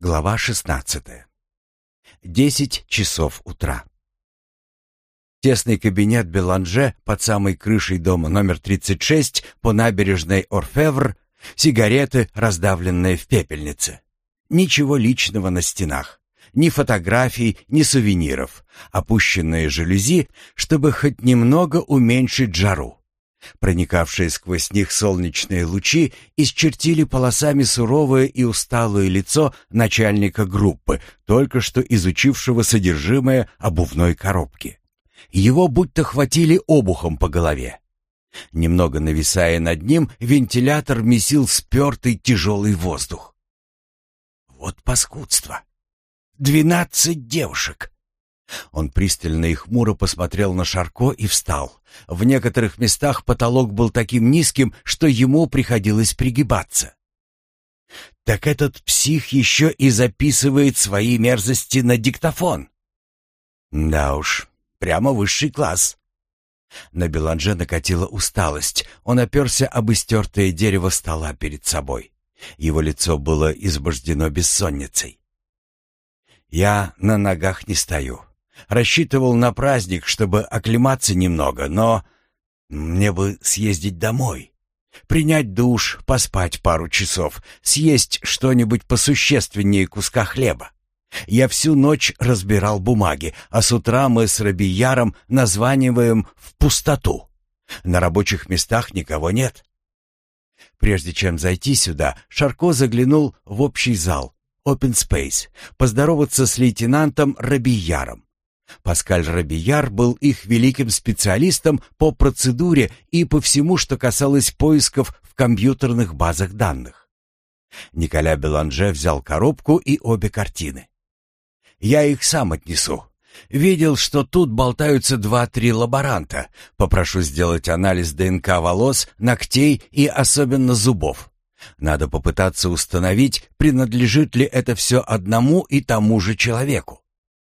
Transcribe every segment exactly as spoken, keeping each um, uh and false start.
Глава шестнадцатая. Десять часов утра. Тесный кабинет Беланже под самой крышей дома номер тридцать шесть по набережной Орфевр, сигареты, раздавленные в пепельнице. Ничего личного на стенах, ни фотографий, ни сувениров, опущенные жалюзи, чтобы хоть немного уменьшить жару. Проникавшие сквозь них солнечные лучи исчертили полосами суровое и усталое лицо начальника группы, только что изучившего содержимое обувной коробки. Его будто хватили обухом по голове. Немного нависая над ним, вентилятор месил спертый тяжелый воздух. Вот паскудство! Двенадцать девушек! Он пристально и хмуро посмотрел на Шарко и встал. В некоторых местах потолок был таким низким, что ему приходилось пригибаться. Так этот псих еще и записывает свои мерзости на диктофон. Да уж, прямо высший класс. На Беланже накатила усталость. Он оперся об истертое дерево стола перед собой. Его лицо было избождено бессонницей. «Я на ногах не стою. Рассчитывал на праздник, чтобы оклематься немного, но мне бы съездить домой, принять душ, поспать пару часов, съесть что-нибудь посущественнее куска хлеба. Я всю ночь разбирал бумаги, а с утра мы с Робияром названиваем в пустоту. На рабочих местах никого нет». Прежде чем зайти сюда, Шарко заглянул в общий зал, Open Space, поздороваться с лейтенантом Робияром. Паскаль Робияр был их великим специалистом по процедуре и по всему, что касалось поисков в компьютерных базах данных. Николя Беланже взял коробку и обе картины. «Я их сам отнесу. Видел, что тут болтаются два-три лаборанта. Попрошу сделать анализ ДНК волос, ногтей и особенно зубов. Надо попытаться установить, принадлежит ли это все одному и тому же человеку.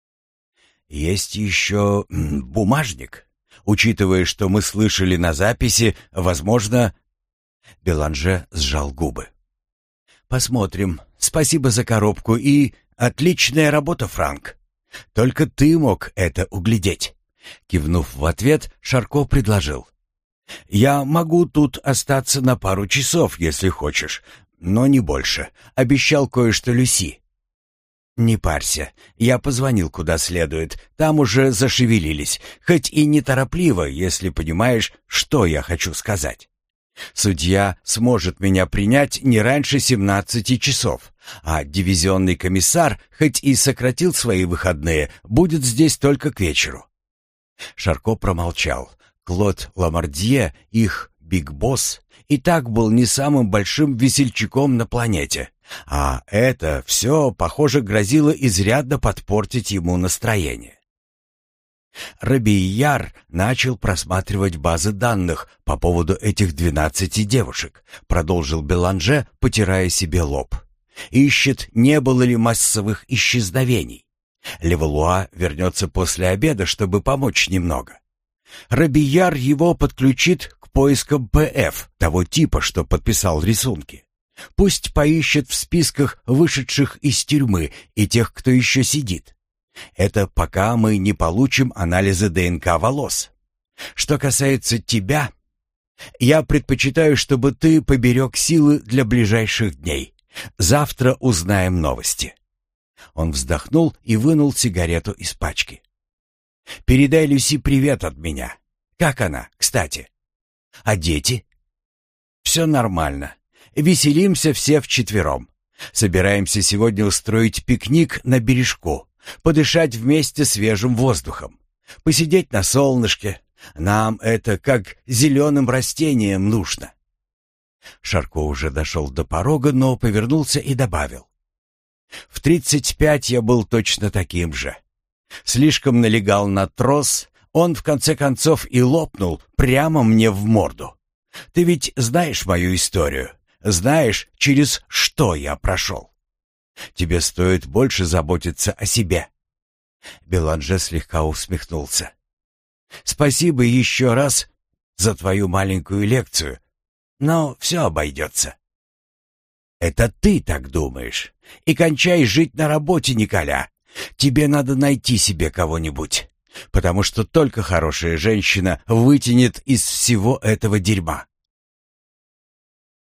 Есть еще бумажник. Учитывая, что мы слышали на записи, возможно...» Беланже сжал губы. «Посмотрим. Спасибо за коробку и... Отличная работа, Франк. Только ты мог это углядеть». Кивнув в ответ, Шарко предложил: «Я могу тут остаться на пару часов, если хочешь, но не больше. Обещал кое-что Люси». «Не парься, я позвонил куда следует, там уже зашевелились, хоть и неторопливо, если понимаешь, что я хочу сказать. Судья сможет меня принять не раньше семнадцати часов, а дивизионный комиссар, хоть и сократил свои выходные, будет здесь только к вечеру». Шарко промолчал. Клод Ламардье, их биг-босс, и так был не самым большим весельчаком на планете, а это все, похоже, грозило изрядно подпортить ему настроение. Робияр начал просматривать базы данных по поводу этих двенадцати девушек, продолжил Беланже, потирая себе лоб. Ищет, не было ли массовых исчезновений. Левалуа вернется после обеда, чтобы помочь немного. Робияр его подключит к поискам ПФ, того типа, что подписал рисунки. Пусть поищет в списках вышедших из тюрьмы и тех, кто еще сидит. Это пока мы не получим анализы ДНК волос. Что касается тебя, я предпочитаю, чтобы ты поберег силы для ближайших дней. Завтра узнаем новости». Он вздохнул и вынул сигарету из пачки. «Передай Люси привет от меня. Как она, кстати? А дети?» «Все нормально. Веселимся все вчетвером. Собираемся сегодня устроить пикник на бережку, подышать вместе свежим воздухом, посидеть на солнышке. Нам это как зеленым растениям нужно». Шарко уже дошел до порога, но повернулся и добавил: «В тридцать пять я был точно таким же. Слишком налегал на трос, он в конце концов и лопнул прямо мне в морду. Ты ведь знаешь мою историю, знаешь, через что я прошел. Тебе стоит больше заботиться о себе». Беланже слегка усмехнулся. «Спасибо еще раз за твою маленькую лекцию, но все обойдется». «Это ты так думаешь. И кончай жить на работе, Николя. Тебе надо найти себе кого-нибудь, потому что только хорошая женщина вытянет из всего этого дерьма.